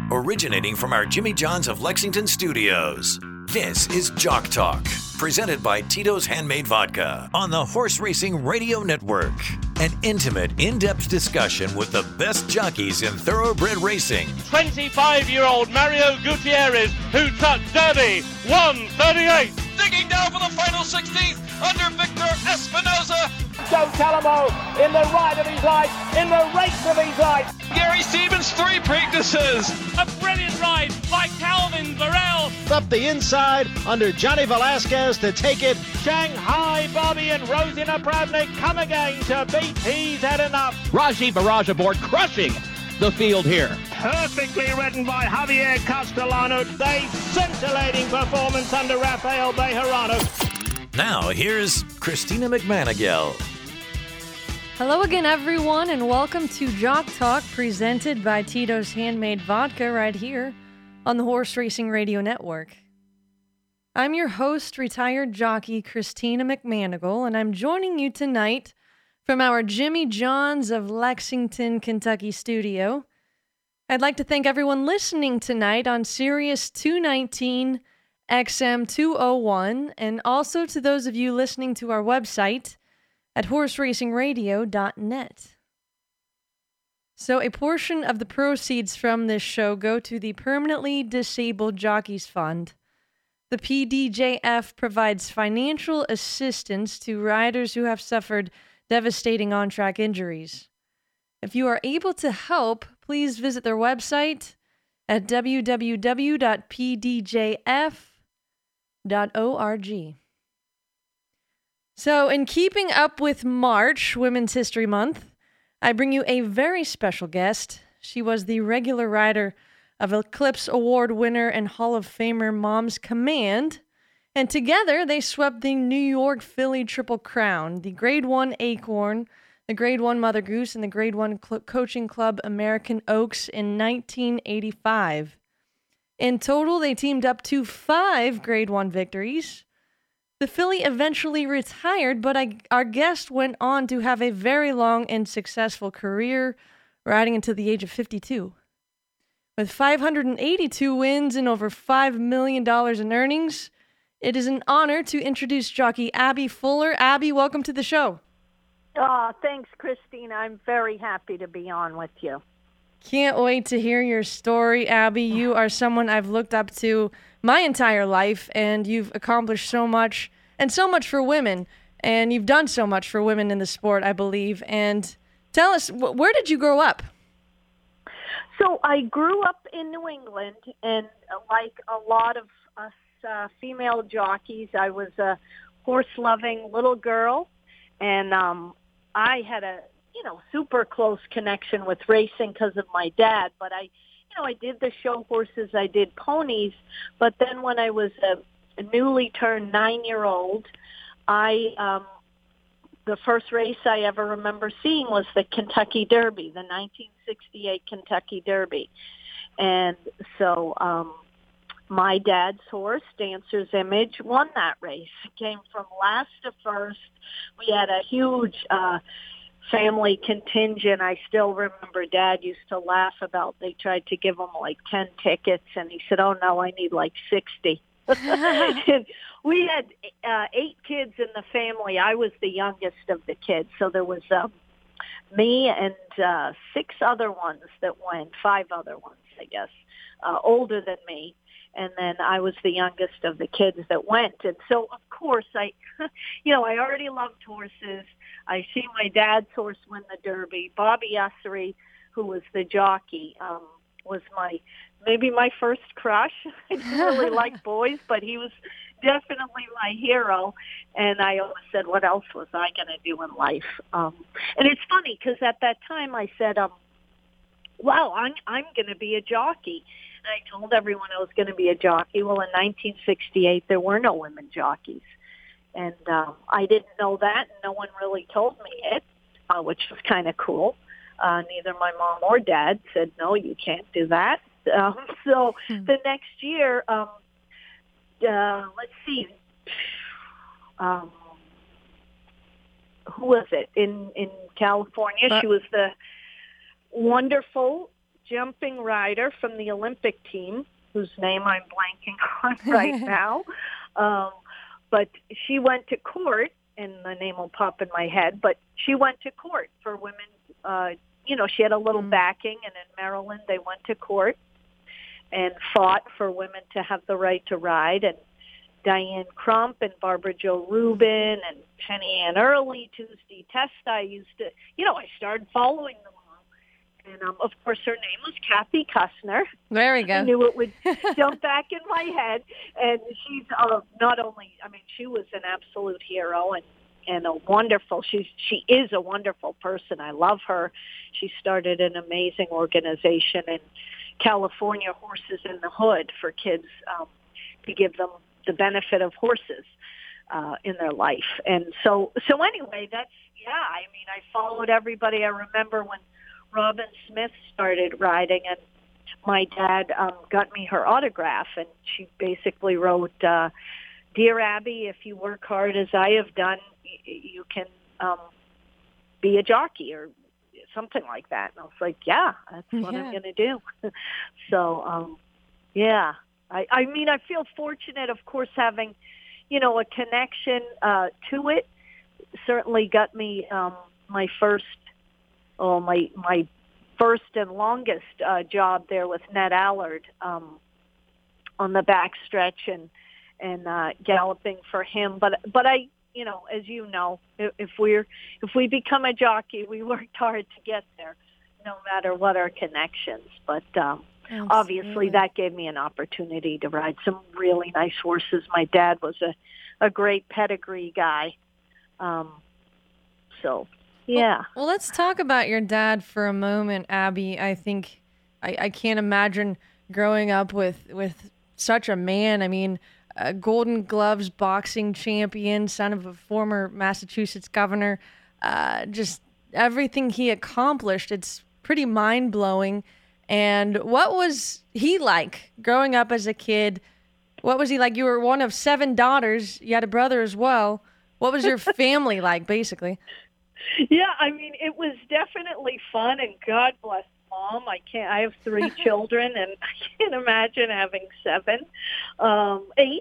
originating from our Jimmy John's of Lexington studios. This is Jock Talk, presented by Tito's Handmade Vodka on the Horse Racing Radio Network. An intimate, in-depth discussion with the best jockeys in thoroughbred racing. 25-year-old Mario Gutierrez, who took Derby 138. Digging down for the final 16th under Victor Espinoza. Joe Talamo in the ride of his life, in the race of his life. Gary Stevens, 3 Preaknesses. A brilliant ride by Calvin Varel. Up the inside under Johnny Velasquez to take it. Shanghai Bobby and Rosina Pravnik come again to beat He's Had Enough. Raji Barrage aboard, crushing the field here. Perfectly ridden by Javier Castellano. A scintillating performance under Rafael Bejarano. Now, here's Christina McManigal. Hello again, everyone, and welcome to Jock Talk, presented by Tito's Handmade Vodka right here on the Horse Racing Radio Network. I'm your host, retired jockey Christina McManigal, and I'm joining you tonight from our Jimmy John's of Lexington, Kentucky studio. I'd like to thank everyone listening tonight on Sirius 219 XM 201, and also to those of you listening to our website at horseracingradio.net. So a portion of the proceeds from this show go to the Permanently Disabled Jockeys Fund. The PDJF provides financial assistance to riders who have suffered devastating on-track injuries. If you are able to help, please visit their website at www.pdjf.org. So, in keeping up with March, Women's History Month, I bring you a very special guest. She was the regular rider of Eclipse Award winner and Hall of Famer Mom's Command, and together they swept the New York Filly Triple Crown, the Grade 1 Acorn, the Grade 1 Mother Goose, and the Grade 1 Coaching Club American Oaks in 1985. In total, they teamed up to 5 Grade 1 victories. The filly eventually retired, but our guest went on to have a very long and successful career, riding until the age of 52. With 582 wins and over $5 million in earnings, it is an honor to introduce jockey Abby Fuller. Abby, welcome to the show. Oh, thanks, Christina. I'm very happy to be on with you. Can't wait to hear your story, Abby. You are someone I've looked up to my entire life, and you've accomplished so much, and so much for women, and you've done so much for women in the sport, I believe. And tell us, where did you grow up? So I grew up in New England, and like a lot of us female jockeys, I was a horse-loving little girl, and I had a super close connection with racing because of my dad. But I did the show horses, I did ponies. But then when I was a newly turned 9-year-old, the first race I ever remember seeing was the Kentucky Derby, the 1968 Kentucky Derby. And so my dad's horse, Dancer's Image, won that race. It came from last to first. We had a huge family contingent. I still remember Dad used to laugh about they tried to give him like 10 tickets, and he said, "Oh no, I need like 60." And we had 8 kids in the family. I was the youngest of the kids, so there was me and 6 other ones that went, 5 other ones, I guess, older than me. And then I was the youngest of the kids that went. And so, of course, I already loved horses. I see my dad's horse win the Derby. Bobby Ussery, who was the jockey, was maybe my first crush. I didn't really like boys, but he was definitely my hero. And I always said, what else was I going to do in life? And it's funny because at that time I said, wow, I'm going to be a jockey. And I told everyone I was going to be a jockey. Well, in 1968, there were no women jockeys. And I didn't know that, and no one really told me it, which was kind of cool. Neither my mom or dad said, no, you can't do that. So the next year, let's see, who was it? In California, she was the wonderful jumping rider from the Olympic team, whose name I'm blanking on right now. But she went to court, and the name will pop in my head, but she went to court for women. She had a little backing, and in Maryland they went to court and fought for women to have the right to ride. And Diane Crump and Barbara Jo Rubin and Penny Ann Early, Tuesday Testa, I started following them all. And, of course, her name was Kathy Kussner. There we go. I knew it would jump back in my head. And she's not only, she was an absolute hero and a wonderful, she is a wonderful person. I love her. She started an amazing organization in California, Horses in the Hood, for kids to give them the benefit of horses in their life. And so anyway, I followed everybody. I remember when Robin Smith started riding, and my dad got me her autograph, and she basically wrote, "Dear Abby, if you work hard as I have done, you can be a jockey," or something like that. And I was like, yeah, that's what I'm going to do. So, I feel fortunate, of course, having, a connection to it. Certainly got me my first and longest job there with Ned Allard on the backstretch and galloping for him. But I, as you know, if we become a jockey, we worked hard to get there, no matter what our connections. But obviously that gave me an opportunity to ride some really nice horses. My dad was a great pedigree guy. Well, let's talk about your dad for a moment, Abby. I think I can't imagine growing up with such a man. A Golden Gloves boxing champion, son of a former Massachusetts governor, just everything he accomplished, it's pretty mind-blowing. And what was he like growing up as a kid? What was he like? You were one of 7 daughters. You had a brother as well. What was your family like, basically? Yeah, it was definitely fun, and God bless Mom. I have 3 children, and I can't imagine having 7. 8.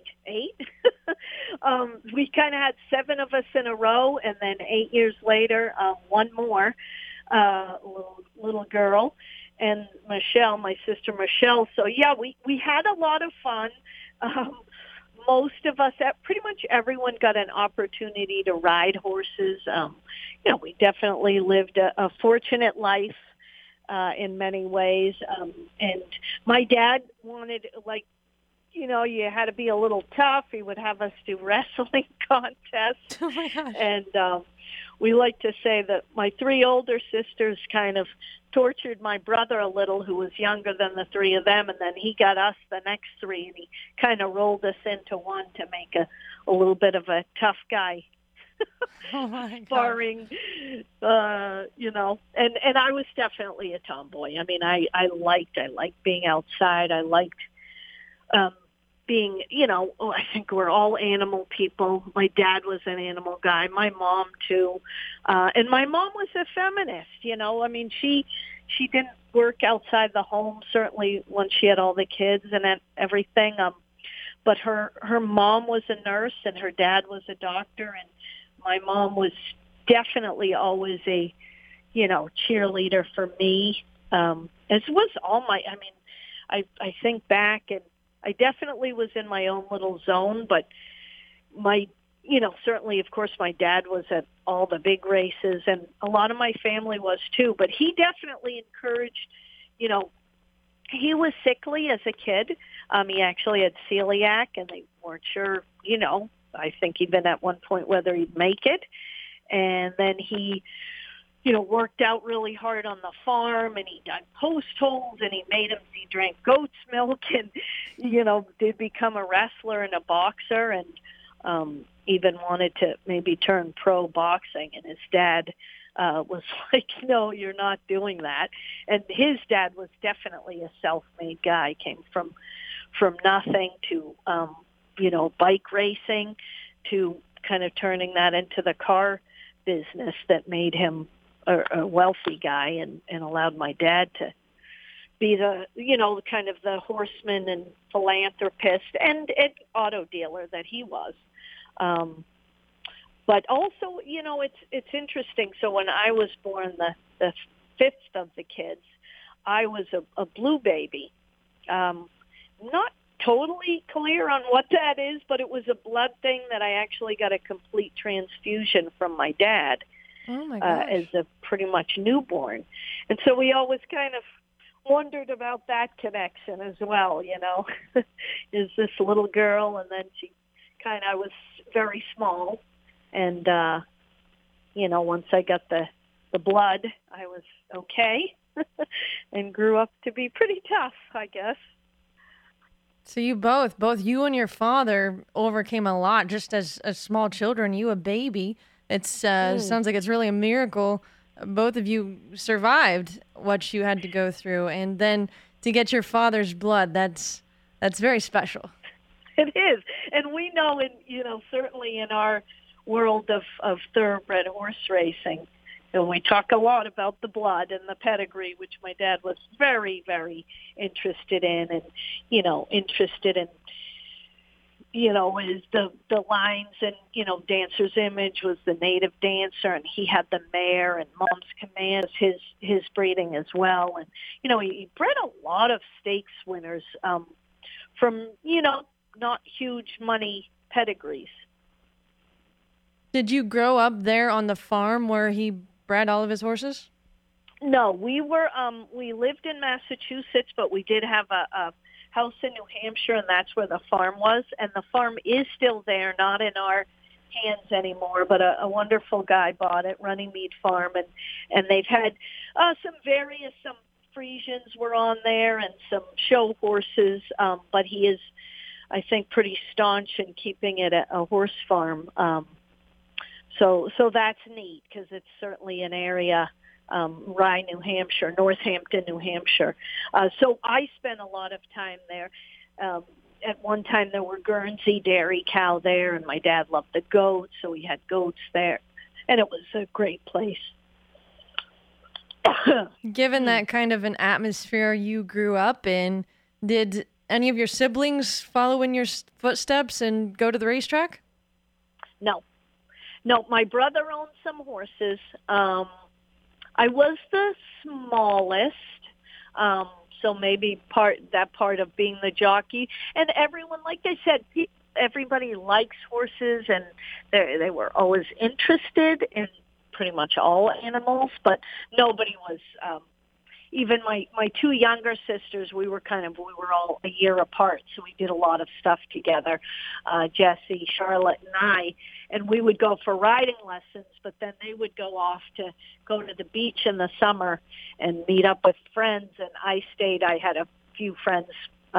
We kind of had 7 of us in a row, and then 8 years later, one more little girl, and Michelle, my sister Michelle. So yeah, we had a lot of fun. Most of us, pretty much everyone, got an opportunity to ride horses. We definitely lived a fortunate life in many ways. And my dad wanted, you had to be a little tough. He would have us do wrestling contests. Oh my gosh. And we like to say that my 3 older sisters kind of tortured my brother a little, who was younger than the 3 of them, and then he got us, the next 3, and he kind of rolled us into one to make a little bit of a tough guy. Oh my sparring, and I was definitely a tomboy. I liked being outside. I liked being, I think we're all animal people. My dad was an animal guy. My mom too, and my mom was a feminist. She didn't work outside the home, certainly when she had all the kids and everything. But her mom was a nurse, and her dad was a doctor, and my mom was definitely always a, cheerleader for me, as was all my, I think back, and I definitely was in my own little zone, but certainly, of course, my dad was at all the big races, and a lot of my family was too, but he definitely encouraged, he was sickly as a kid. He actually had celiac, and they weren't sure, I think even at one point whether he'd make it. And then he, worked out really hard on the farm, and he dug post holes, and he drank goat's milk, and, did become a wrestler and a boxer, and even wanted to maybe turn pro boxing. And his dad was like, no, you're not doing that. And his dad was definitely a self-made guy, came from nothing to, bike racing, to kind of turning that into the car business that made him a wealthy guy, and allowed my dad be the, kind of the horseman and philanthropist and auto dealer that he was. But also, it's interesting. So when I was born, the fifth of the kids, I was a blue baby. Not totally clear on what that is, but it was a blood thing that I actually got a complete transfusion from my dad. Oh my gosh. As a pretty much newborn. And so we always kind of wondered about that connection as well, Is this little girl, and then I was very small. And, once I got the blood, I was okay and grew up to be pretty tough, I guess. So you both you and your father overcame a lot just as small children, you a baby. It's sounds like it's really a miracle. Both of you survived what you had to go through, and then to get your father's blood, that's very special. It is. And we know certainly in our world of thoroughbred horse racing, and we talk a lot about the blood and the pedigree, which my dad was very, very interested in, and, interested in, is the lines, and, Dancer's Image was the native dancer, and he had the mare, and Mom's Command is his breeding as well. And, he bred a lot of stakes winners from, not huge money pedigrees. Did you grow up there on the farm where he bred all of his horses? No, we lived in Massachusetts, but we did have a house in New Hampshire, and that's where the farm was. And the farm is still there, not in our hands anymore, but a wonderful guy bought it, Runnymede Farm, and they've had some Friesians were on there and some show horses, but he is, I think, pretty staunch in keeping it a horse farm. So that's neat, because it's certainly an area, Rye, New Hampshire, Northampton, New Hampshire. So I spent a lot of time there. At one time there were Guernsey dairy cow there, and my dad loved the goats, so we had goats there. And it was a great place. Given that kind of an atmosphere you grew up in, did any of your siblings follow in your footsteps and go to the racetrack? No, my brother owned some horses. I was the smallest, so maybe part of being the jockey. And everyone, like I said, everybody likes horses, and they were always interested in pretty much all animals, but nobody was. Even my two younger sisters, we were all a year apart, so we did a lot of stuff together, Jessie, Charlotte, and I, and we would go for riding lessons, but then they would go to the beach in the summer and meet up with friends, and I had a few friends,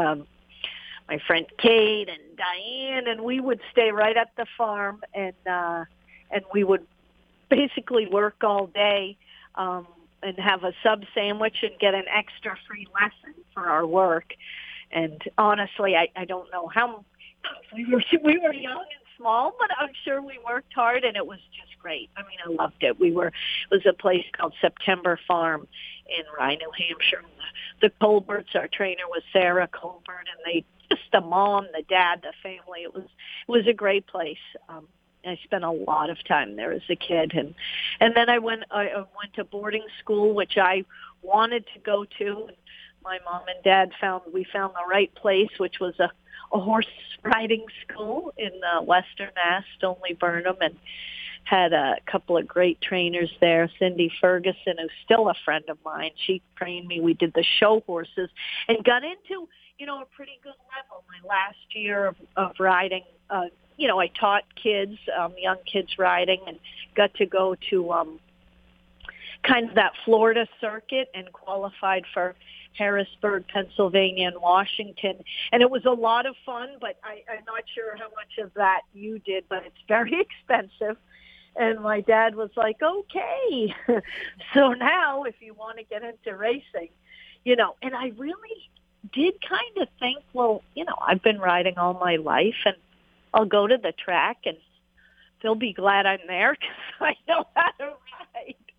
my friend Kate and Diane, and we would stay right at the farm, and we would basically work all day, and have a sub sandwich and get an extra free lesson for our work. And honestly, I don't know how we were young and small, but I'm sure we worked hard, and it was just great. I mean, I loved it. It was a place called September Farm in Rye, New Hampshire. The Colberts, our trainer was Sarah Colbert, and the mom, the dad, the family. It was a great place. I spent a lot of time there as a kid, and then I went to boarding school, which I wanted to go to. And my mom and dad found the right place, which was a horse riding school in Western Mass, Stoneleigh Burnham, and had a couple of great trainers there. Cindy Ferguson, who's still a friend of mine, she trained me. We did the show horses and got into a pretty good level. My last year of riding. I taught kids, young kids riding, and got to go to kind of that Florida circuit and qualified for Harrisburg, Pennsylvania, and Washington. And it was a lot of fun, but I'm not sure how much of that you did, but it's very expensive. And my dad was like, okay, so now if you want to get into racing, and I really did kind of think, well, I've been riding all my life, and I'll go to the track, and they'll be glad I'm there because I know how to ride.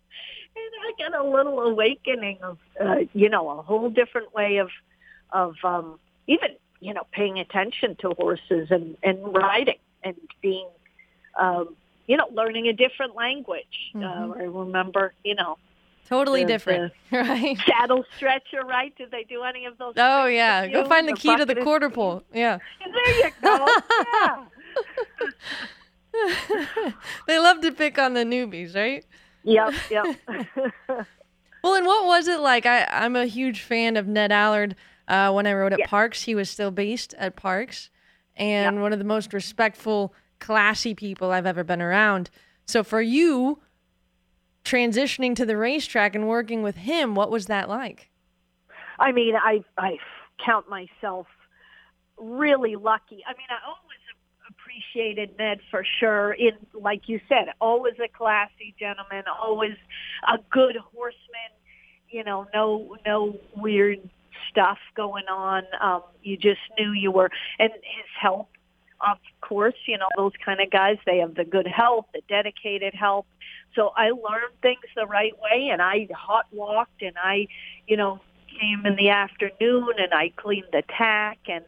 I got a little awakening of, a whole different way of even, paying attention to horses and riding and being, learning a different language. Mm-hmm. I remember, Totally different, right? Saddle stretcher, right? Did they do any of those? Oh, yeah. Go find the key to the quarter pole. Yeah. There you go. Yeah. They love to pick on the newbies, right? Yep. Well, and what was it like? I'm a huge fan of Ned Allard. When I rode at Parks, he was still based at Parks, and one of the most respectful, classy people I've ever been around. So for you, transitioning to the racetrack and working with him, what was that like? I mean, I count myself really lucky. I mean, I always appreciated Ned for sure. Like you said, always a classy gentleman, always a good horseman. No weird stuff going on. You just knew you were, and his help, of course. Those kind of guys, they have the good help, the dedicated help. So I learned things the right way, and I hot walked, and I, came in the afternoon, and I cleaned the tack, and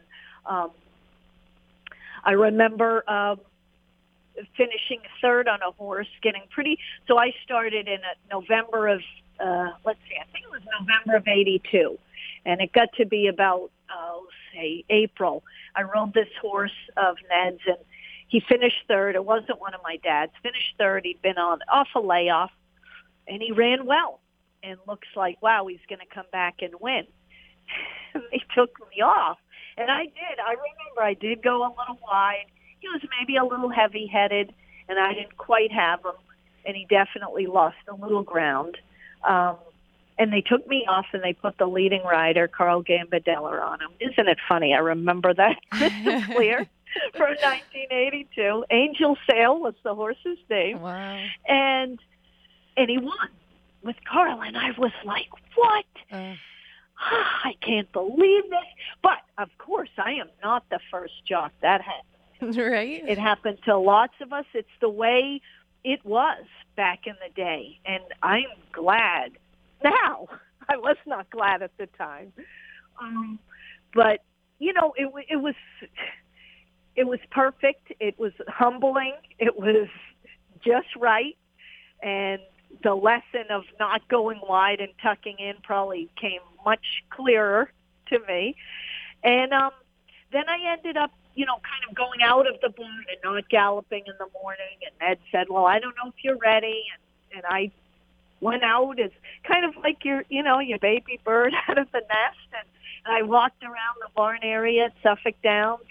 I remember finishing third on a horse, getting pretty. So I started in November of, I think it was November of '82, and it got to be about, say, April. I rode this horse of Ned's, and he finished third. It wasn't one of my dad's. Finished third. He'd been off a layoff, and he ran well. And looks like, wow, he's going to come back and win. And they took me off. And I did. I remember I did go a little wide. He was maybe a little heavy-headed, and I didn't quite have him. And he definitely lost a little ground. And they took me off, and they put the leading rider, Carl Gambardella, on him. Isn't it funny? I remember that crystal clear. From 1982. Angel Sail was the horse's name. Wow. And he won with Carl, and I was like, what? I can't believe this. But, of course, I am not the first jock that happened. Right. It happened to lots of us. It's the way it was back in the day, and I'm glad now. I was not glad at the time. But, it was perfect. It was humbling. It was just right. And the lesson of not going wide and tucking in probably came much clearer to me. And then I ended up, kind of going out of the barn and not galloping in the morning. And Ned said, well, I don't know if you're ready. And I went out as kind of like your baby bird out of the nest. And I walked around the barn area at Suffolk Downs,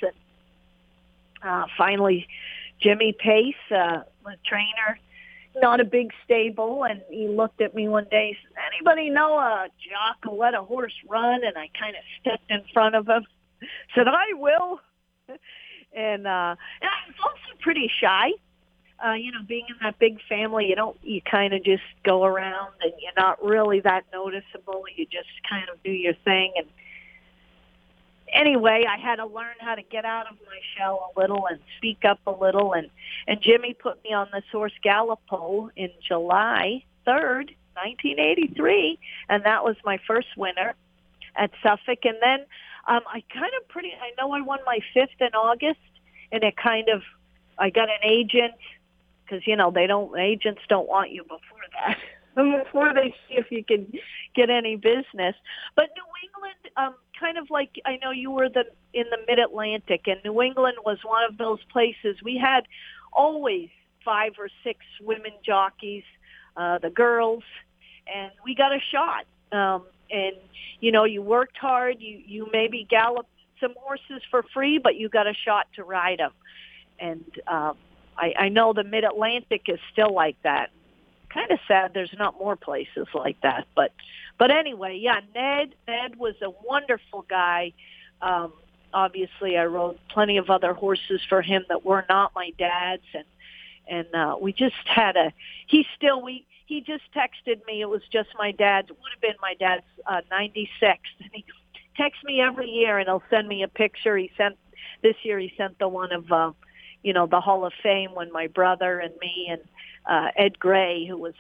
and finally Jimmy Pace, the trainer, not a big stable, and he looked at me one day and said, anybody know a jock will let a horse run? And I kind of stepped in front of him, said, I will. And I was also pretty shy. Being in that big family, you kind of just go around and you're not really that noticeable. You just kind of do your thing. And anyway, I had to learn how to get out of my shell a little and speak up a little. And Jimmy put me on this horse Gallop pole in July 3rd, 1983. And that was my first winner at Suffolk. And then I know I won my fifth in August. And I got an agent, because, agents don't want you before that, before they see if you can get any business. But New England, kind of like, I know you were in the Mid-Atlantic, and New England was one of those places. We had always 5 or 6 women jockeys, the girls, and we got a shot. And, you worked hard, you maybe galloped some horses for free, but you got a shot to ride them. And I know the Mid-Atlantic is still like that. Kind of sad there's not more places like that. But anyway, yeah, Ned was a wonderful guy. Obviously, I rode plenty of other horses for him that were not my dad's. And we just had he just texted me. It was just my dad's. It would have been my dad's 96th. And he texts me every year, and he'll send me a picture. This year he sent the one of, the Hall of Fame when my brother and me and Ed Gray, who was a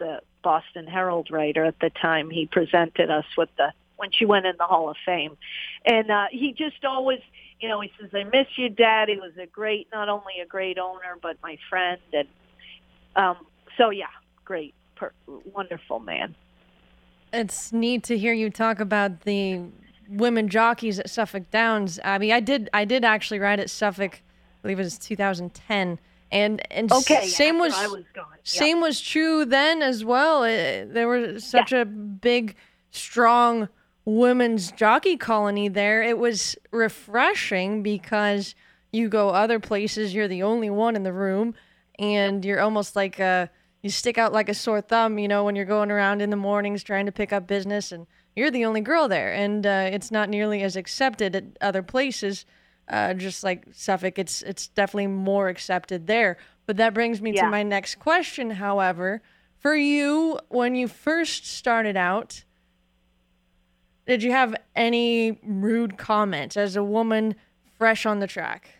Boston Herald writer at the time. He presented us with when she went in the Hall of Fame. And he just always, he says, I miss you, Dad. He was not only a great owner, but my friend. And great, wonderful man. It's neat to hear you talk about the women jockeys at Suffolk Downs, Abby. I did actually ride at Suffolk, I believe it was 2010. And okay, same was I was gone. Same was true then as well. There was such a big, strong women's jockey colony there. It was refreshing because you go other places, you're the only one in the room, and you're almost like you stick out like a sore thumb, when you're going around in the mornings trying to pick up business, and you're the only girl there. And it's not nearly as accepted at other places. Just like Suffolk, it's definitely more accepted there. But that brings me to my next question, however. For you, when you first started out, did you have any rude comments as a woman fresh on the track?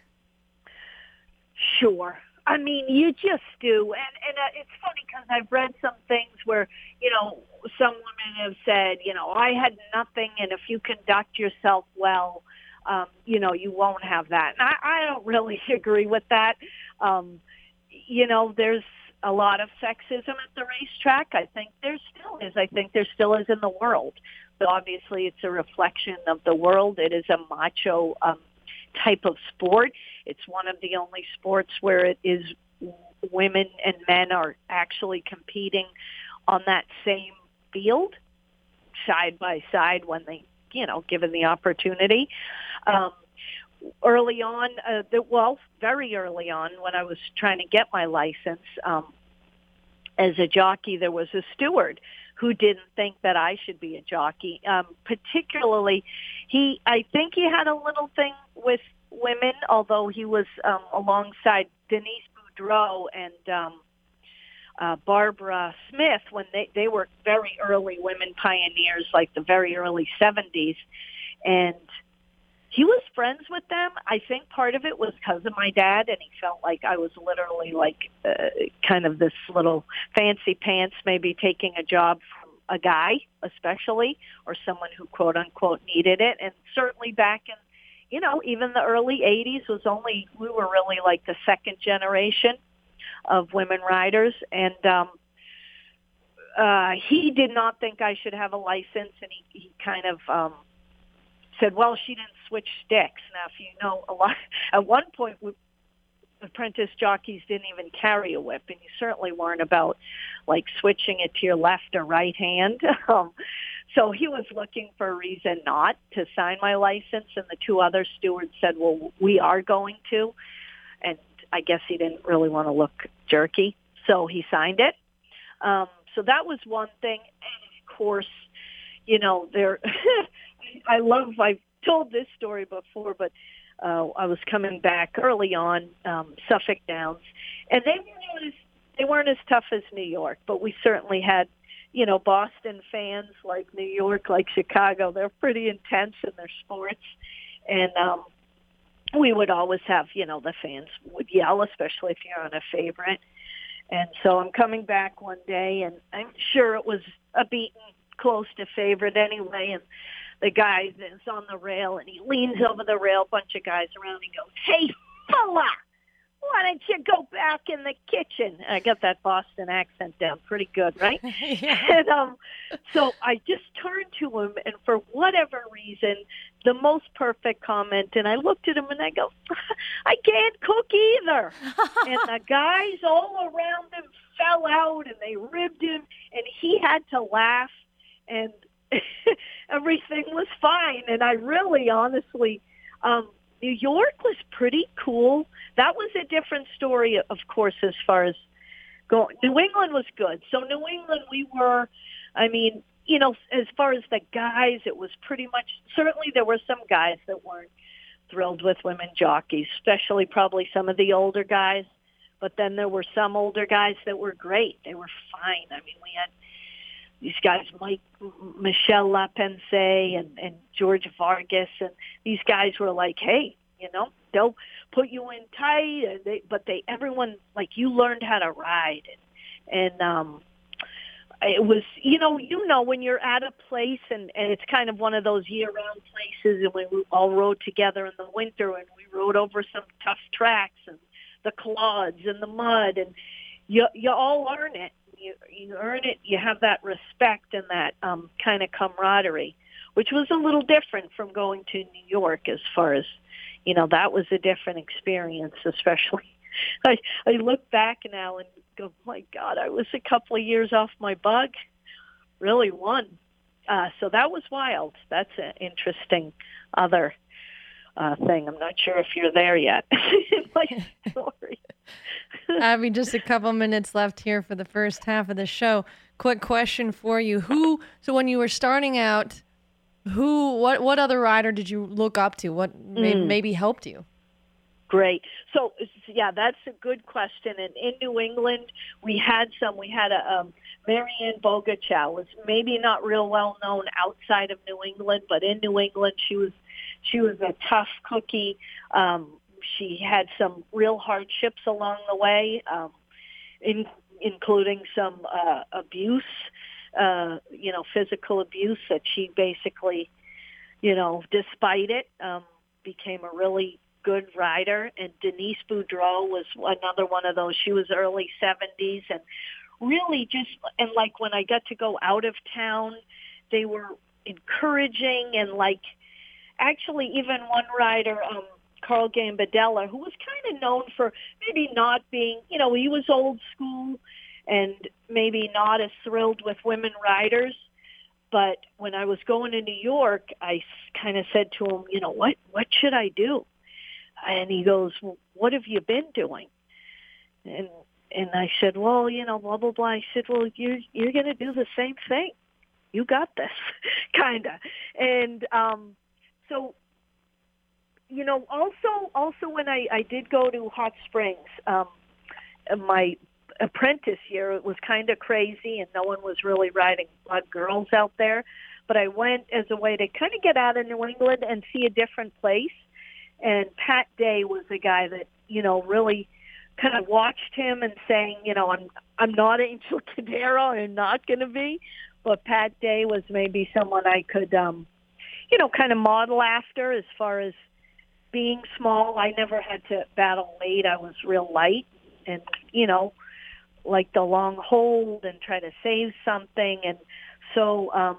Sure. I mean, you just do. And it's funny because I've read some things where, some women have said, I had nothing, and if you conduct yourself well, you won't have that. And I don't really agree with that. There's a lot of sexism at the racetrack. I think there still is. I think there still is in the world. But obviously it's a reflection of the world. It is a macho type of sport. It's one of the only sports where it is women and men are actually competing on that same field side by side when they, given the opportunity. Early on, very early on when I was trying to get my license as a jockey, there was a who didn't think that I should be a jockey. Particularly, I think he had a little thing with women, although he was alongside Denise Boudreau and Barbara Smith when they were very early women pioneers, like the very early 70s. And he was friends with them. I think part of it was because of my dad, and he felt like I was literally like kind of this little fancy pants, maybe taking a job from a guy, especially, or someone who quote unquote needed it. And certainly back in, even the early 80s we were really like the second generation of women riders. And he did not think I should have a license, and he kind of said, well, she didn't switch sticks. Now, if at one point, apprentice jockeys didn't even carry a whip, and you certainly weren't about, like, switching it to your left or right hand. So he was looking for a reason not to sign my license, and the two other stewards said, well, we are going to. And I guess he didn't really want to look jerky, so he signed it. So that was one thing. And, of course, I've told this story before, but I was coming back early on, Suffolk Downs, and they weren't as tough as New York, but we certainly had, Boston fans like New York, like Chicago. They're pretty intense in their sports, and we would always have, the fans would yell, especially if you're on a favorite. And so I'm coming back one day, and I'm sure it was a beaten close to favorite anyway, and the guy is on the rail, and he leans over the rail, bunch of guys around, and goes, hey, fella, why don't you go back in the kitchen? I got that Boston accent down pretty good, right? And so I just turned to him, and for whatever reason, the most perfect comment, and I looked at him, and I go, I can't cook either. And the guys all around him fell out, and they ribbed him, and he had to laugh, and everything was fine. And I really, honestly, New York was pretty cool. That was a different story, of course, as far as going. New England was good. So New England, we were, as far as the guys, it was pretty much, certainly there were some guys that weren't thrilled with women jockeys, especially probably some of the older guys. But then there were some older guys that were great. They were fine. We had these guys, Michel Lapense and George Vargas, and these guys were like, hey, they'll put you in tight, but everyone, like, you learned how to ride. And it was, when you're at a place and it's kind of one of those year-round places, and we all rode together in the winter, and we rode over some tough tracks and the clods and the mud, and you all earn it. You earn it. You have that respect and that kind of camaraderie, which was a little different from going to New York as far as, that was a different experience, especially. I look back now and go, my God, I was a couple of years off my bug. Really one. So that was wild. That's an interesting other thing. I'm not sure if you're there yet in my story. Abby, just a couple minutes left here for the first half of the show. Quick question for you. So when you were starting out, what other rider did you look up to? What maybe helped you? Great. So, yeah, that's a good question. And in New England, we had a Marianne Bogachow, was maybe not real well known outside of New England, but in New England, she was a tough cookie. She had some real hardships along the way, including some abuse, physical abuse that she basically, despite it, became a really good rider. And Denise Boudreau was another one of those. She was early 70s, and really like when I got to go out of town, they were encouraging, and actually even one rider, Carl Gambardella, who was kind of known for maybe not being, he was old school and maybe not as thrilled with women riders. But when I was going to New York, I kind of said to him, what should I do? And he goes, well, what have you been doing? And I said, well, blah, blah, blah. I said, well, you're going to do the same thing. You got this, kind of. And so, also when I did go to Hot Springs, my apprentice year, it was kind of crazy, and no one was really riding girls out there. But I went as a way to kind of get out of New England and see a different place. And Pat Day was a guy that, really kind of watched him and saying, I'm not Angel Cadero, I'm not going to be. But Pat Day was maybe someone I could, kind of model after as far as being small. I never had to battle weight. I was real light and, like the long hold and try to save something. And so,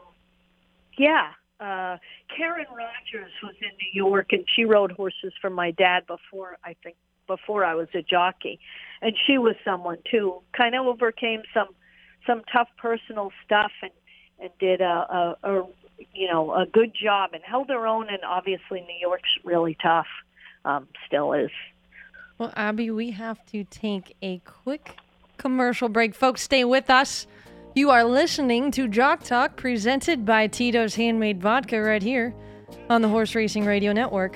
Karen Rogers was in New York, and she rode horses for my dad before I was a jockey. And she was someone, too, kind of overcame some tough personal stuff and did a good job and held her own. And obviously New York's really tough, still is. Well, Abby, we have to take a quick commercial break. Folks, stay with us. You are listening to Jock Talk, presented by Tito's Handmade Vodka, right here on the Horse Racing Radio Network.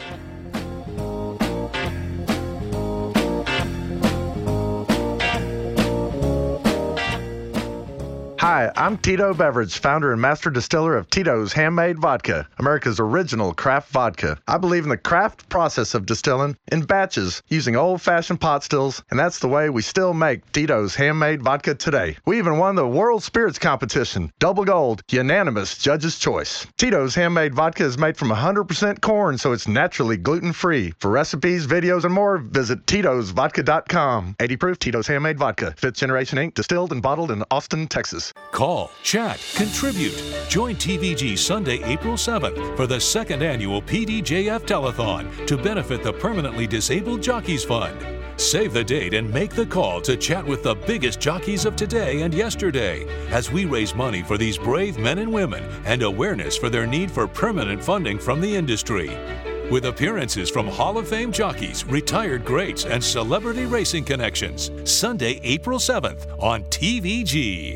Hi, I'm Tito Beverage, founder and master distiller of Tito's Handmade Vodka, America's original craft vodka. I believe in the craft process of distilling in batches using old-fashioned pot stills, and that's the way we still make Tito's Handmade Vodka today. We even won the World Spirits Competition, double gold, unanimous judge's choice. Tito's Handmade Vodka is made from 100% corn, so it's naturally gluten-free. For recipes, videos, and more, visit Tito'sVodka.com. 80 proof Tito's Handmade Vodka, 5th Generation Inc., distilled and bottled in Austin, Texas. Call, chat, contribute. Join TVG Sunday, April 7th for the second annual PDJF Telethon to benefit the Permanently Disabled Jockeys Fund. Save the date and make the call to chat with the biggest jockeys of today and yesterday as we raise money for these brave men and women and awareness for their need for permanent funding from the industry. With appearances from Hall of Fame jockeys, retired greats, and celebrity racing connections. Sunday, April 7th on TVG.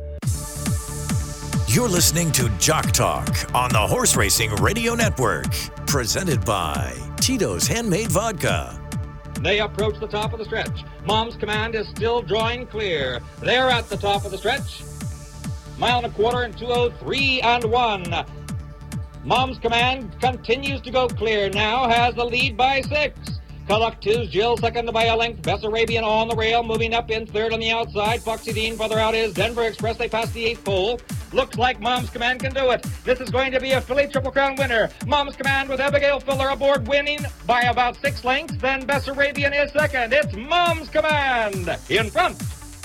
You're listening to Jock Talk on the Horse Racing Radio Network, presented by Tito's Handmade Vodka. They approach the top of the stretch. Mom's Command is still drawing clear. They're at the top of the stretch. 1.25 miles and 2:03 and 1. Mom's Command continues to go clear now, has the lead by 6. Collectus, Jill second by a length. Bessarabian on the rail, moving up in third on the outside. Foxy Dean further out is Denver Express. They pass the 8th pole. Looks like Mom's Command can do it. This is going to be a filly Triple Crown winner. Mom's Command with Abigail Fuller aboard, winning by about 6 lengths. Then Bessarabian is second. It's Mom's Command in front.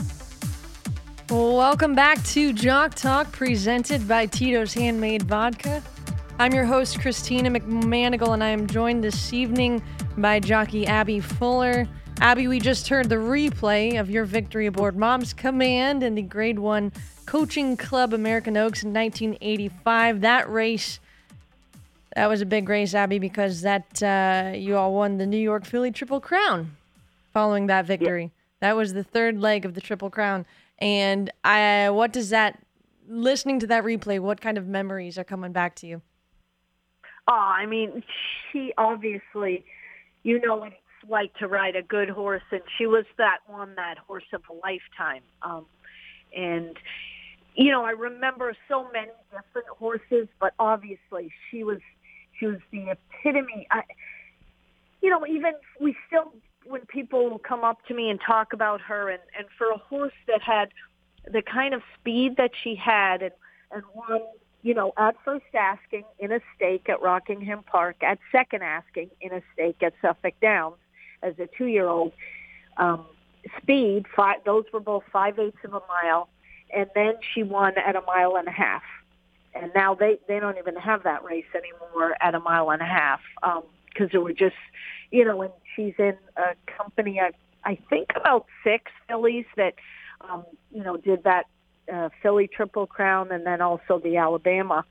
Welcome back to Jock Talk, presented by Tito's Handmade Vodka. I'm your host, Christina McManigal, and I am joined this evening by jockey Abby Fuller. Abby, we just heard the replay of your victory aboard Mom's Command in the Grade 1 Coaching Club American Oaks in 1985. That race, that was a big race, Abby, because that you all won the New York Filly Triple Crown following that victory. Yeah. That was the third leg of the Triple Crown. And what does that, listening to that replay, what kind of memories are coming back to you? Oh, I mean, she obviously, you know what it's like to ride a good horse, and she was that horse of a lifetime. And, you know, I remember so many different horses, but obviously she was the epitome. Even we still, when people will come up to me and talk about her, and for a horse that had the kind of speed that she had and won, you know, at first asking in a stake at Rockingham Park, at second asking in a stake at Suffolk Downs as a 2-year-old, speed, those were both 5/8 of a mile, and then she won at 1.5 miles. And now they don't even have that race anymore at 1.5 miles, because there were just, you know, and she's in a company of, I think, about 6 fillies that, you know, did that Filly Triple Crown, and then also the Alabama,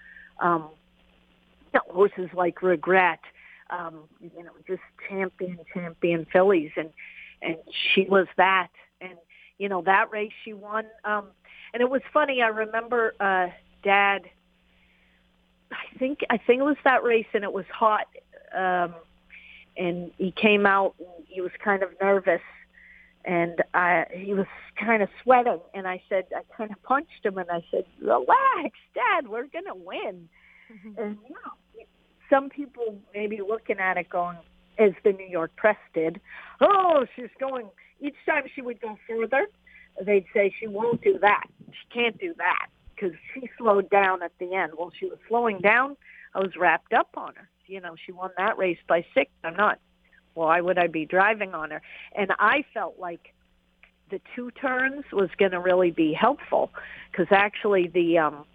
horses like Regret, you know, just champion fillies, and she was that, and you know that race she won, and it was funny. I remember Dad. I think it was that race, and it was hot, and he came out, and he was kind of nervous. And he was kind of sweating, and I kind of punched him, and I said, "Relax, Dad, we're going to win." Mm-hmm. And, you know, some people may be looking at it going, as the New York press did, "Oh, she's going," each time she would go further, they'd say, "She won't do that. She can't do that," because she slowed down at the end. Well, she was slowing down. I was wrapped up on her. You know, she won that race by 6. I'm not. Why would I be driving on her? And I felt like the 2 turns was going to really be helpful, because actually the 1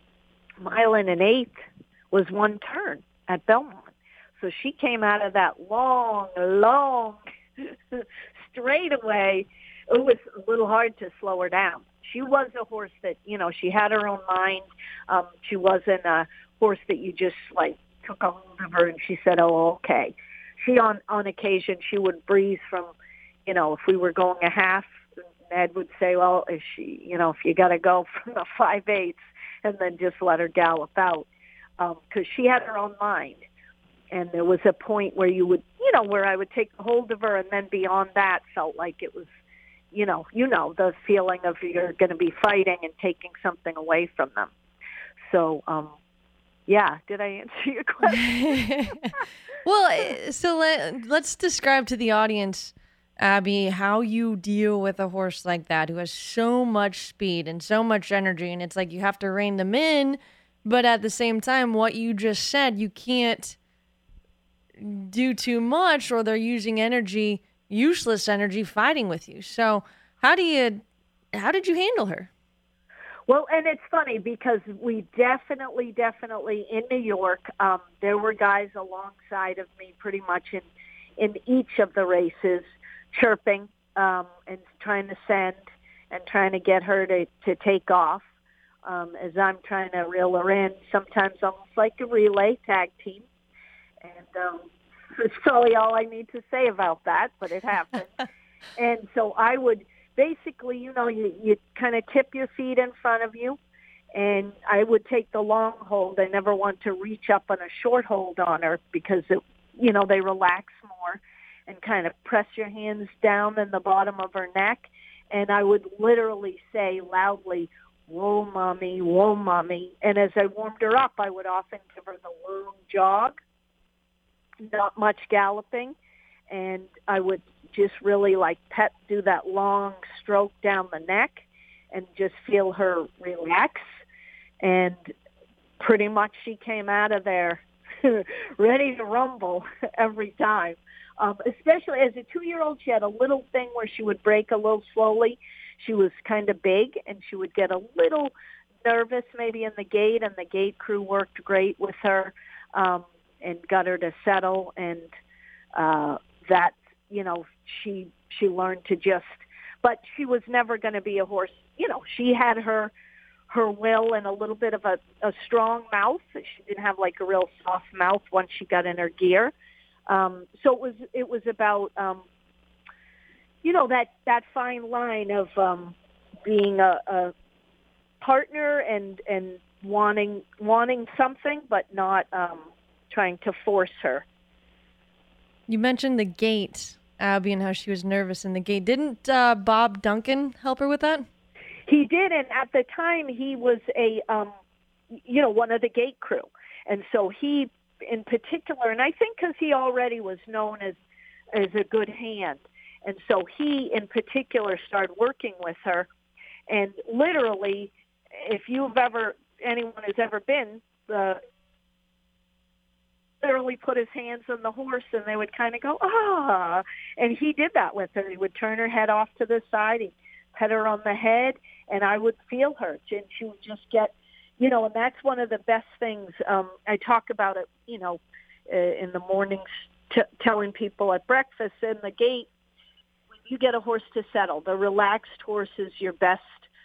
1/8 was 1 turn at Belmont. So she came out of that long straightaway. It was a little hard to slow her down. She was a horse that, you know, she had her own mind. She wasn't a horse that you just, like, took a hold of her and she said, "Oh, okay." She, on occasion, she would breeze from, you know, if we were going a half, Ned would say, "Well, if you got to go from the 5/8, and then just let her gallop out," because she had her own mind. And there was a point where you would, you know, where I would take hold of her, and then beyond that felt like it was, you know, the feeling of you're going to be fighting and taking something away from them. So, yeah, did I answer your question? Well, so let's describe to the audience, Abby, how you deal with a horse like that who has so much speed and so much energy, and it's like you have to rein them in, but at the same time, what you just said, you can't do too much or they're using energy, useless energy, fighting with you. So how did you handle her? Well, and it's funny because we definitely in New York, there were guys alongside of me pretty much in each of the races, chirping and trying to send and trying to get her to take off as I'm trying to reel her in, sometimes almost like a relay tag team. And it's probably all I need to say about that, but it happened. And so I would basically, you know, you kind of tip your feet in front of you, and I would take the long hold. I never want to reach up on a short hold on her because, you know, they relax more, and kind of press your hands down in the bottom of her neck. And I would literally say loudly, "Whoa, mommy, whoa, mommy." And as I warmed her up, I would often give her the long jog, not much galloping. and I would just really do that long stroke down the neck and just feel her relax. And pretty much she came out of there ready to rumble every time. Especially as a 2-year-old, she had a little thing where she would break a little slowly. She was kind of big, and she would get a little nervous maybe in the gate, and the gate crew worked great with her and got her to settle. And that, she learned to just, but she was never going to be a horse. She had her will and a little bit of a strong mouth. She didn't have a real soft mouth once she got in her gear. So it was about, that fine line of being a partner and wanting something, but not trying to force her. You mentioned the gait, Abby, and how she was nervous in the gate. Didn't Bob Duncan help her with that? He did, and at the time he was a, one of the gate crew. And so he, in particular, and I think because he already was known as a good hand, and so he, in particular, started working with her. And literally, if anyone has ever been, literally put his hands on the horse, and they would kind of go, ah. And he did that with her. He would turn her head off to the side, he'd pet her on the head, and I would feel her, and she would just get, and that's one of the best things. I talk about it, in the mornings, telling people at breakfast in the gate, when you get a horse to settle, the relaxed horse is your best.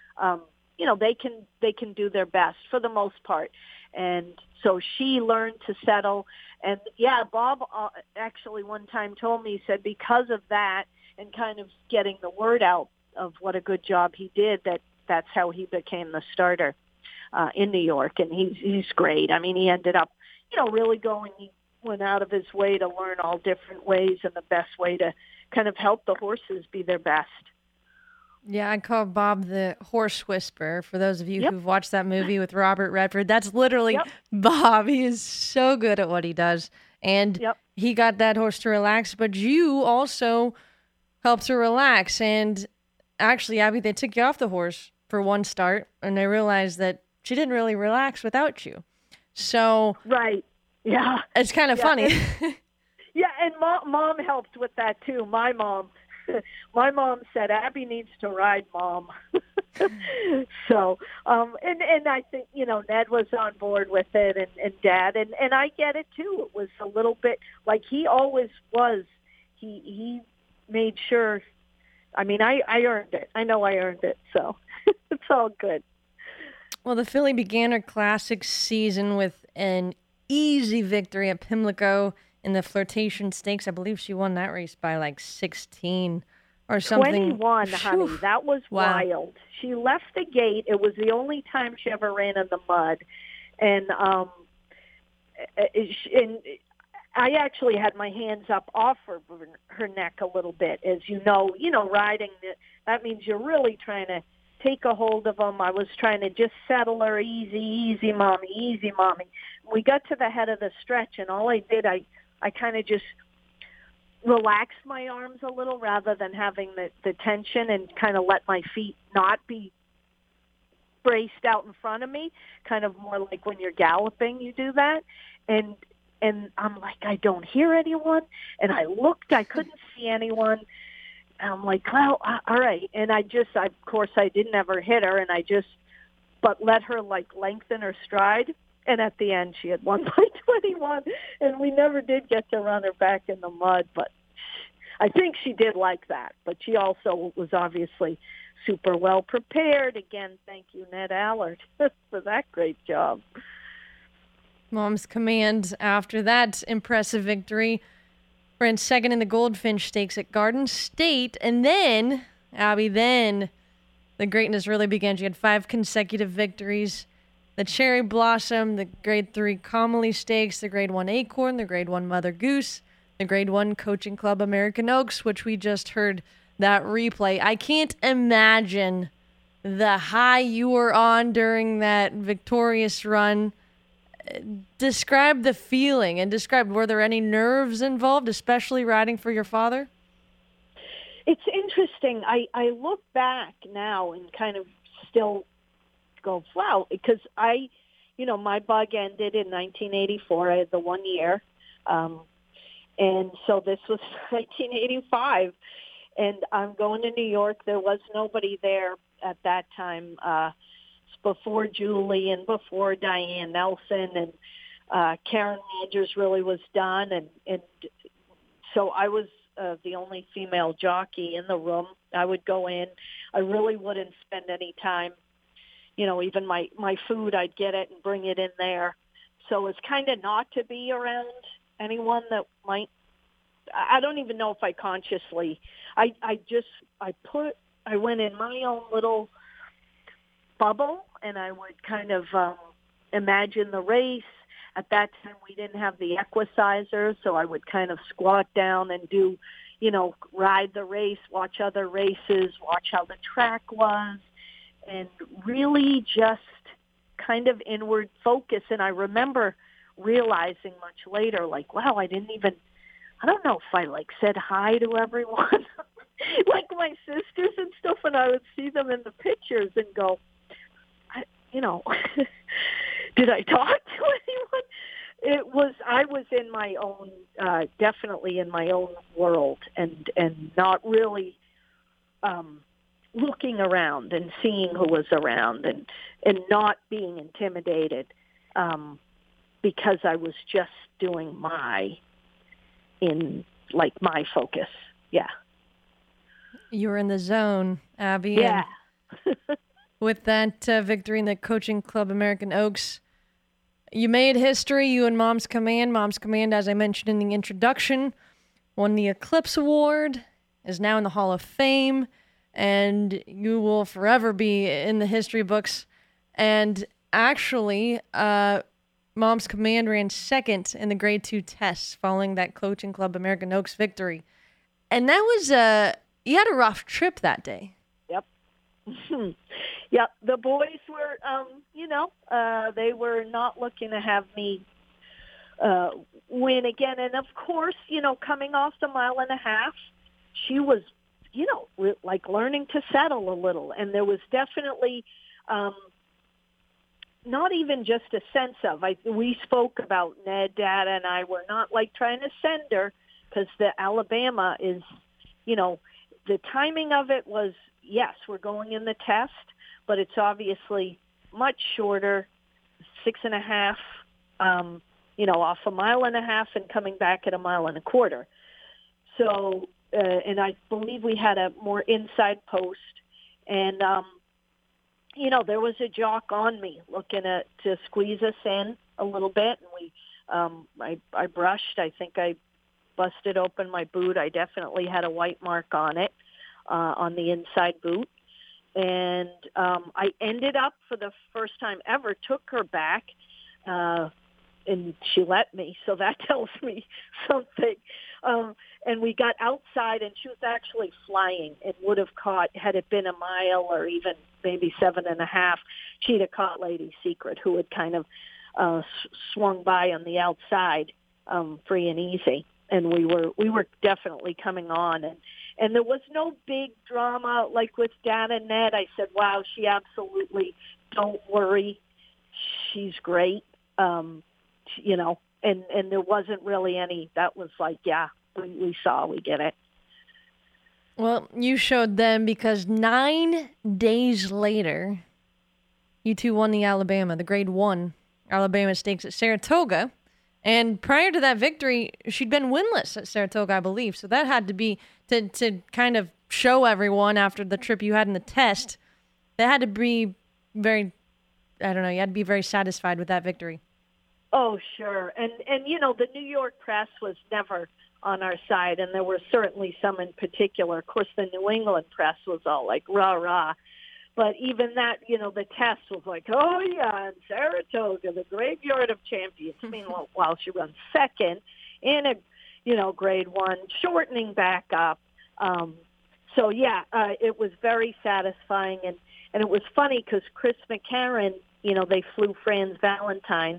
They can do their best for the most part. And so she learned to settle. And yeah, Bob actually one time told me, he said, because of that and kind of getting the word out of what a good job he did, that's how he became the starter in New York. And he's great. I mean, he ended up, really he went out of his way to learn all different ways and the best way to kind of help the horses be their best. Yeah, I call Bob the horse whisperer. For those of you Yep. who've watched that movie with Robert Redford, that's literally Yep. Bob. He is so good at what he does. And Yep. he got that horse to relax, but you also helped her relax. And actually, Abby, they took you off the horse for one start, and they realized that she didn't really relax without you. So Right. Yeah. it's kind of funny. Yeah, and mom helped with that too. My mom said, Abby needs to ride, Mom. So, and I think, Ned was on board with it and Dad, and I get it too. It was a little bit like he always was. He made sure, I earned it. I know I earned it, so it's all good. Well, the filly began her classic season with an easy victory at Pimlico in the Flirtation Stakes. I believe she won that race by 16 or something. 21, honey. Phew. That was Wow. wild. She left the gate. It was the only time she ever ran in the mud. And I actually had my hands up off her neck a little bit. As riding, that means you're really trying to take a hold of them. I was trying to just settle her, easy, mommy, easy, mommy. We got to the head of the stretch, and all I did, I kind of just relaxed my arms a little rather than having the tension, and kind of let my feet not be braced out in front of me, kind of more like when you're galloping, you do that. And I'm like, I don't hear anyone. And I looked, I couldn't see anyone. And I'm like, well, all right. And of course, I didn't ever hit her, and but let her lengthen her stride. And at the end, she had won by 21, and we never did get to run her back in the mud. But I think she did like that. But she also was obviously super well prepared. Again, thank you, Ned Allard, for that great job. Mom's Command, after that impressive victory, ran second in the Goldfinch Stakes at Garden State. And then, Abby, the greatness really began. She had 5 consecutive victories. The Cherry Blossom, the Grade 3 Comely Stakes, the Grade 1 Acorn, the Grade 1 Mother Goose, the Grade 1 Coaching Club American Oaks, which we just heard that replay. I can't imagine the high you were on during that victorious run. Describe the feeling and describe, were there any nerves involved, especially riding for your father? It's interesting. I look back now and kind of still go, wow, because my bug ended in 1984. I had the 1 year. And so this was 1985. And I'm going to New York. There was nobody there at that time. Before Julie and before Diane Nelson, and Karen Rogers really was done. And so I was the only female jockey in the room. I would go in. I really wouldn't spend any time, even my food, I'd get it and bring it in there. So it's kind of not to be around anyone that might, I don't even know if I consciously, I went in my own little bubble, and I would kind of imagine the race. At that time, we didn't have the equicizer, so I would kind of squat down and do, ride the race, watch other races, watch how the track was, and really just kind of inward focus. And I remember realizing much later, like, wow, I don't know if I said hi to everyone, like my sisters and stuff, and I would see them in the pictures and go, did I talk to anyone? I was in my own, definitely in my own world, and not really looking around and seeing who was around, and not being intimidated because I was just doing my focus. Yeah. You were in the zone, Abby. Yeah. With that victory in the Coaching Club American Oaks, you made history. You and Mom's Command. Mom's Command, as I mentioned in the introduction, won the Eclipse Award, is now in the Hall of Fame, and you will forever be in the history books. And actually, Mom's Command ran second in the Grade 2 tests following that Coaching Club American Oaks victory. And that was, you had a rough trip that day. Yep. Yeah, the boys were, they were not looking to have me win again. And of course, coming off the 1.5 miles, she was, learning to settle a little. And there was definitely not even just a sense of, we spoke about Ned, Dad, and I were not trying to send her, because the Alabama is, the timing of it was, yes, we're going in the test, but it's obviously much shorter, 6.5, off 1.5 miles and coming back at 1.25 miles. So, and I believe we had a more inside post, and, there was a jock on me looking to squeeze us in a little bit, and I brushed. I think I busted open my boot. I definitely had a white mark on it, on the inside boot. And I ended up, for the first time ever, took her back, and she let me, so that tells me something. And we got outside, and she was actually flying and would have caught, had it been 1 mile or even maybe 7.5, she'd have caught Lady Secret, who had kind of swung by on the outside, free and easy. And we were definitely coming on, and there was no big drama like with Dad and Ned. I said, wow, she absolutely, don't worry, she's great. And there wasn't really any, that was yeah, we saw, we get it. Well, you showed them, because 9 days later, you two won the Alabama, the Grade 1 Alabama Stakes at Saratoga. And prior to that victory, she'd been winless at Saratoga, I believe. So that had to be, to kind of show everyone after the trip you had in the test, that had to be very, you had to be very satisfied with that victory. Oh, sure. And the New York press was never on our side, and there were certainly some in particular. Of course, the New England press was all rah, rah. But even that, the test was oh, yeah, in Saratoga, the graveyard of champions. Meanwhile, she runs second in a, Grade 1, shortening back up. So, yeah, it was very satisfying. And it was funny because Chris McCarron, they flew Franz Valentine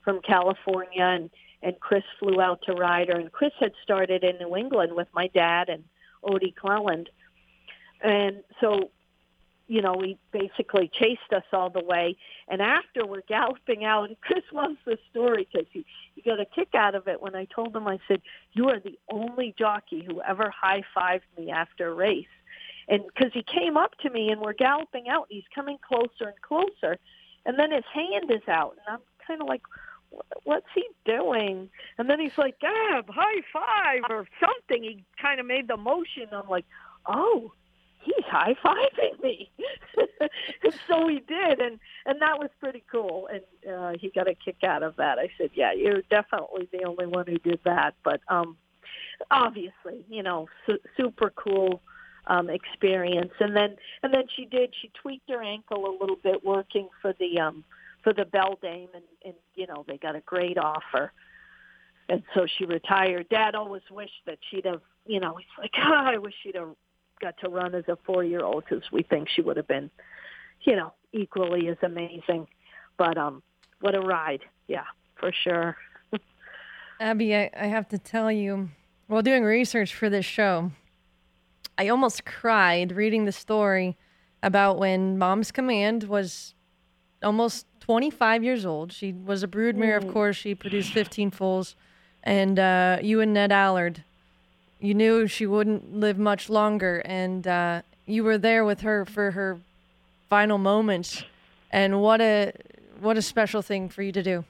from California, and Chris flew out to ride her. And Chris had started in New England with my dad and Odie Cleland. And so, you know, he basically chased us all the way. And after we're galloping out, and Chris loves the story because he got a kick out of it when I told him, I said, "You are the only jockey who ever high-fived me after a race." And because he came up to me and we're galloping out, and he's coming closer and closer. And then his hand is out, and I'm kind of like, what's he doing? And then he's like, "Gab, high five," or something. He kind of made the motion. I'm like, oh, he's high-fiving me. And so he did, and that was pretty cool. And he got a kick out of that. I said, yeah, you're definitely the only one who did that. But obviously, you know, super cool experience. And then she tweaked her ankle a little bit working for the Beldame, and you know, they got a great offer. And so she retired. Dad always wished that she'd have, you know, he's like, I wish she'd have got to run as a 4-year-old, because we think she would have been, you know, equally as amazing. But what a ride. Yeah, for sure. Abby, I have to tell you, while doing research for this show, I almost cried reading the story about when Mom's Command was almost 25 years old. She was a broodmare, of course. She produced 15 foals. And you and Ned Allard, you knew she wouldn't live much longer. And you were there with her for her final moments. And what a special thing for you to do.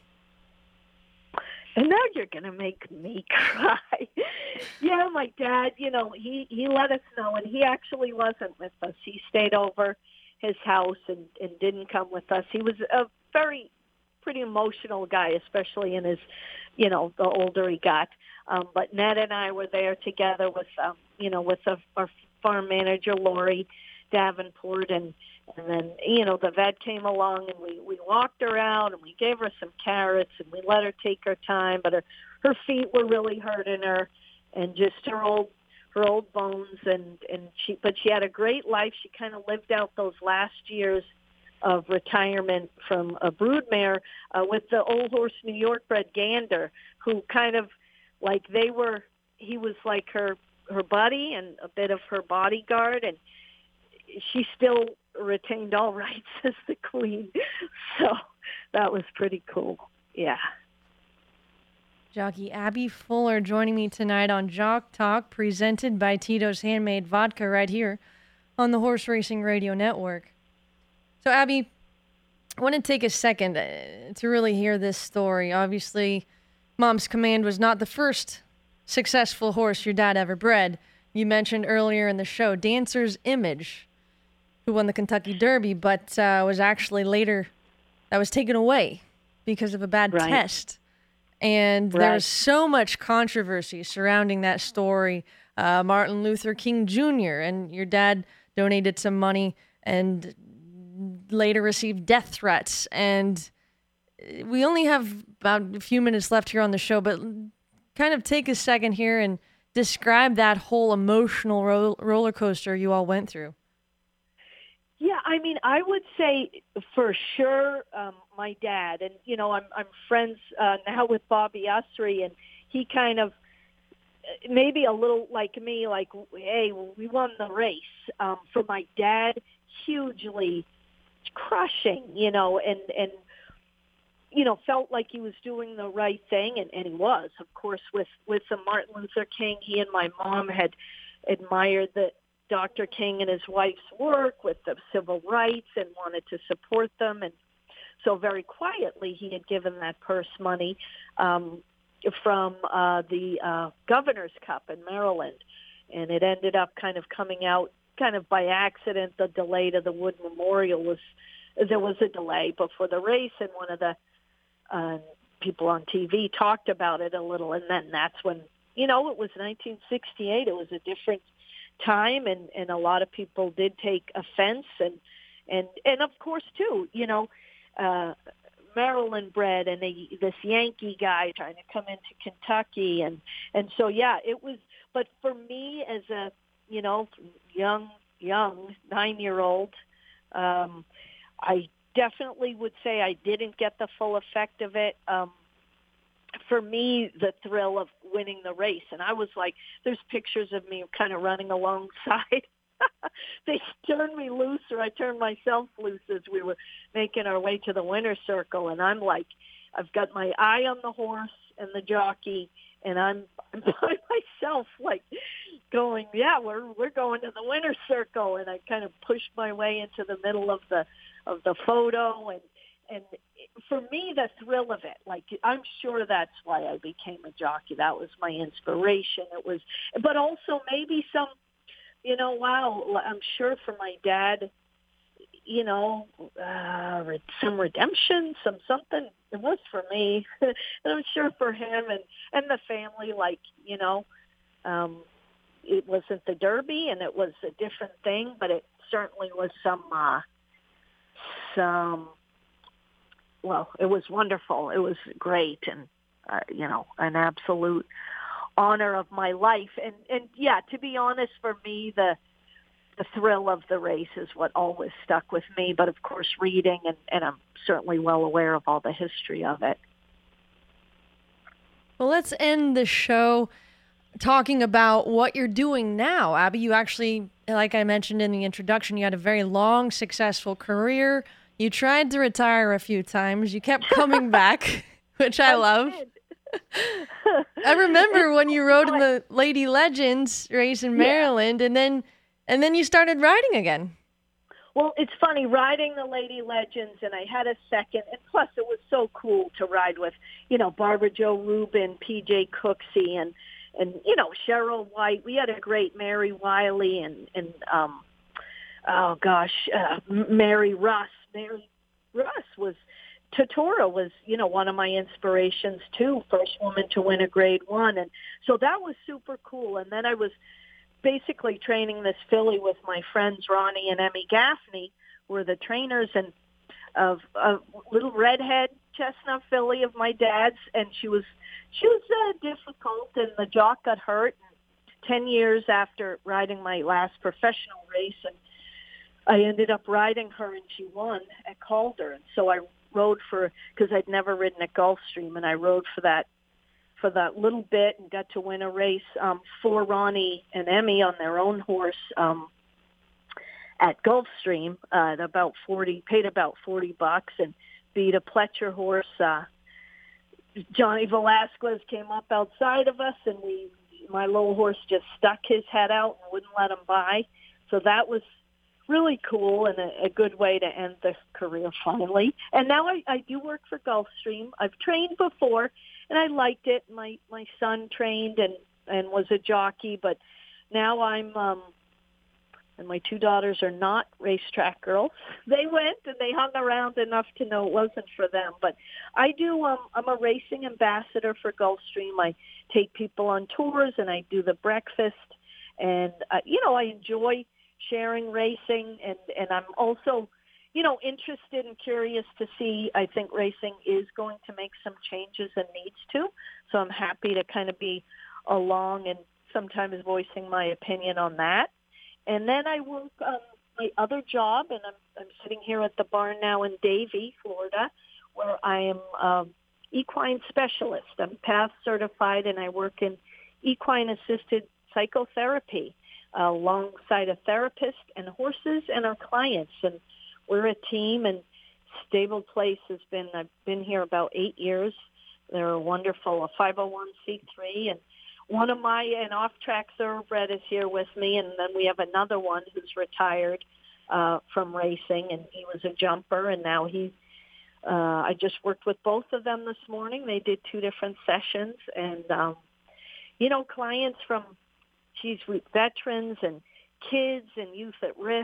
And now you're going to make me cry. Yeah, my dad, you know, he let us know, and he actually wasn't with us. He stayed over his house and didn't come with us. He was a pretty emotional guy, especially in his, you know, the older he got. But Ned and I were there together with, you know, with our farm manager, Lori Davenport, and then, you know, the vet came along, and we walked her out, and we gave her some carrots, and we let her take her time, but her feet were really hurting her, and just her old bones, but she had a great life. She kind of lived out those last years of retirement from a broodmare with the Old Horse New York bred Gander, who kind of like he was like her buddy and a bit of her bodyguard, and she still retained all rights as the queen. So that was pretty cool. Yeah. Jockey Abby Fuller joining me tonight on Jock Talk, presented by Tito's Handmade Vodka, right here on the Horse Racing Radio Network. So, Abby, I want to take a second to really hear this story. Obviously, Mom's Command was not the first successful horse your dad ever bred. You mentioned earlier in the show Dancer's Image, who won the Kentucky Derby, but was actually later, that was taken away because of a bad test. And there was so much controversy surrounding that story. Martin Luther King Jr. and your dad donated some money and later received death threats. And we only have about a few minutes left here on the show, but kind of take a second here and describe that whole emotional roller coaster you all went through. Yeah, I mean, I would say for sure my dad, and, you know, I'm friends now with Bobby Usry, and he kind of maybe a little like me, like, hey, we won the race. For my dad, hugely crushing, you know, and you know, felt like he was doing the right thing, and he was, of course, with the Martin Luther King. He and my mom had admired Dr. King and his wife's work with the civil rights and wanted to support them. And so very quietly he had given that purse money from the Governor's Cup in Maryland. And it ended up kind of coming out kind of by accident. The delay to the Wood Memorial there was a delay before the race, and one of the people on TV talked about it a little. And then that's when, you know, it was 1968. It was a different time, and a lot of people did take offense, and of course too, you know, Maryland bred, and this Yankee guy trying to come into Kentucky, and so yeah, it was. But for me, as a, you know, young 9-year-old, I definitely would say I didn't get the full effect of it. for me, the thrill of winning the race. And I was like, there's pictures of me kind of running alongside. They turned me loose, or I turned myself loose as we were making our way to the winner's circle. And I'm like, I've got my eye on the horse and the jockey, and I'm by myself, like going, yeah, we're going to the winner's circle. And I kind of pushed my way into the middle of the photo, and for me, the thrill of it, like, I'm sure that's why I became a jockey. That was my inspiration. It was, but also maybe some, wow, I'm sure for my dad, some redemption, something. It was for me, and I'm sure for him and the family, like, it wasn't the Derby, and it was a different thing, but it certainly was well, it was wonderful. It was great, and an absolute honor of my life. And yeah, to be honest, for me, the thrill of the race is what always stuck with me. But of course, reading, and I'm certainly well aware of all the history of it. Well, let's end the show talking about what you're doing now, Abby. You actually, like I mentioned in the introduction, you had a very long, successful career. You tried to retire a few times. You kept coming back, which I love. I remember when you rode in the Lady Legends race in Maryland, and then you started riding again. Well, it's funny, riding the Lady Legends, and I had a second, and plus it was so cool to ride with, Barbara Jo Rubin, P.J. Cooksey, and Cheryl White. We had a great Mary Wiley and Mary Russ. Mary Russ Totora was, one of my inspirations too. First woman to win a Grade 1. And so that was super cool. And then I was basically training this filly with my friends, Ronnie and Emmy Gaffney, were the trainers, and of a little redhead chestnut filly of my dad's. And she was difficult, and the jock got hurt. 10 years after riding my last professional race, and I ended up riding her, and she won at Calder. And so I rode because I'd never ridden at Gulfstream, and I rode for that little bit and got to win a race for Ronnie and Emmy on their own horse at Gulfstream at paid about $40 and beat a Pletcher horse. Johnny Velasquez came up outside of us, and my little horse just stuck his head out and wouldn't let him by. So that was really cool and a good way to end the career finally. And now I do work for Gulfstream. I've trained before, and I liked it. My son trained and was a jockey, but now I'm and my two daughters are not racetrack girls. They went and they hung around enough to know it wasn't for them. But I do. I'm a racing ambassador for Gulfstream. I take people on tours, and I do the breakfast, and I enjoy sharing racing, and I'm also, interested and curious to see. I think racing is going to make some changes and needs to, so I'm happy to kind of be along and sometimes voicing my opinion on that. And then I work my other job, and I'm sitting here at the barn now in Davie, Florida, where I am equine specialist. I'm PATH certified, and I work in equine-assisted psychotherapy alongside a therapist and horses and our clients. And we're a team, and Stable Place I've been here about 8 years. They're wonderful, a 501c3, and an off-track thoroughbred is here with me, and then we have another one who's retired from racing, and he was a jumper, and now I just worked with both of them this morning. They did 2 different sessions, and, clients from veterans and kids and youth at risk,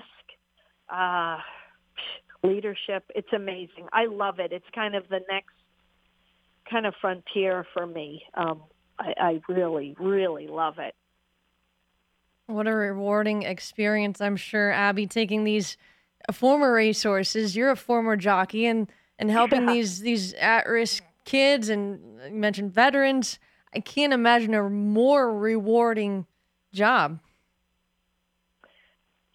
leadership. It's amazing. I love it. It's kind of the next kind of frontier for me. I really, really love it. What a rewarding experience, I'm sure, Abby, taking these former racehorses. You're a former jockey, and helping these at-risk kids, and you mentioned veterans. I can't imagine a more rewarding job.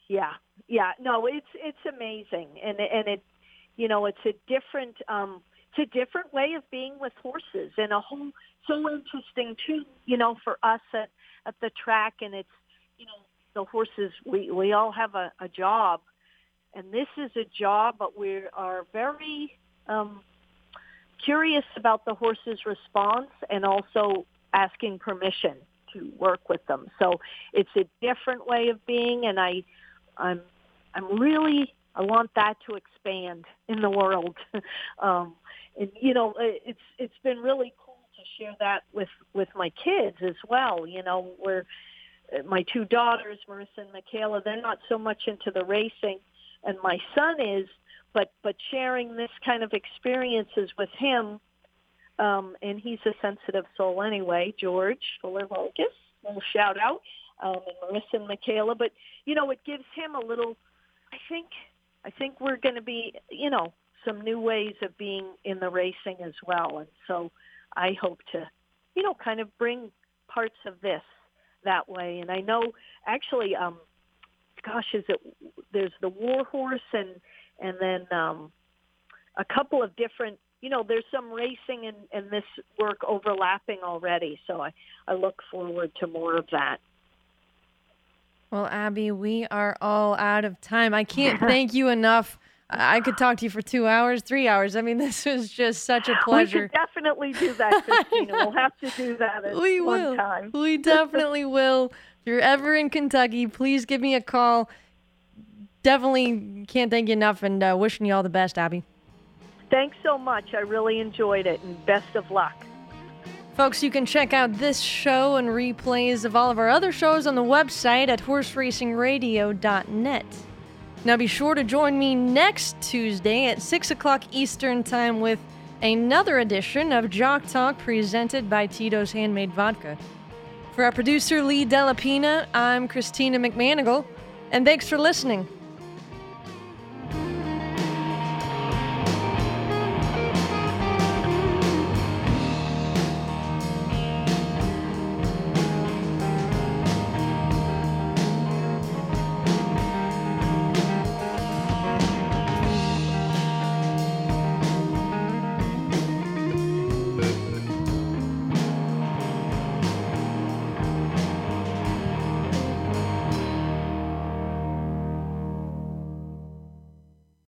Yeah. No, it's amazing, and it, it's a different. a different way of being with horses, and so interesting too, for us at the track. And it's, the horses, we all have a job, and this is a job, but we are very curious about the horse's response and also asking permission to work with them. So it's a different way of being, and I want that to expand in the world. And it's been really cool to share that with my kids as well. Where my two daughters, Marissa and Michaela, they're not so much into the racing, and my son is, but sharing this kind of experiences with him, and he's a sensitive soul anyway, George Fuller-Vargas, little shout out, and Marissa and Michaela, but, it gives him a little, I think we're going to be, some new ways of being in the racing as well, and so I hope to, kind of bring parts of this that way. And I know actually, there's the War Horse and then a couple of different, there's some racing and this work overlapping already. So I look forward to more of that. Well, Abby, we are all out of time. I can't thank you enough. I could talk to you for 2 hours, 3 hours. I mean, this was just such a pleasure. We could definitely do that, Christina. We'll have to do that at one time. We definitely will. If you're ever in Kentucky, please give me a call. Definitely can't thank you enough, and wishing you all the best, Abby. Thanks so much. I really enjoyed it, and best of luck. Folks, you can check out this show and replays of all of our other shows on the website at horseracingradio.net. Now be sure to join me next Tuesday at 6 o'clock Eastern Time with another edition of Jock Talk presented by Tito's Handmade Vodka. For our producer, Lee Delapina, I'm Christina McManigal, and thanks for listening.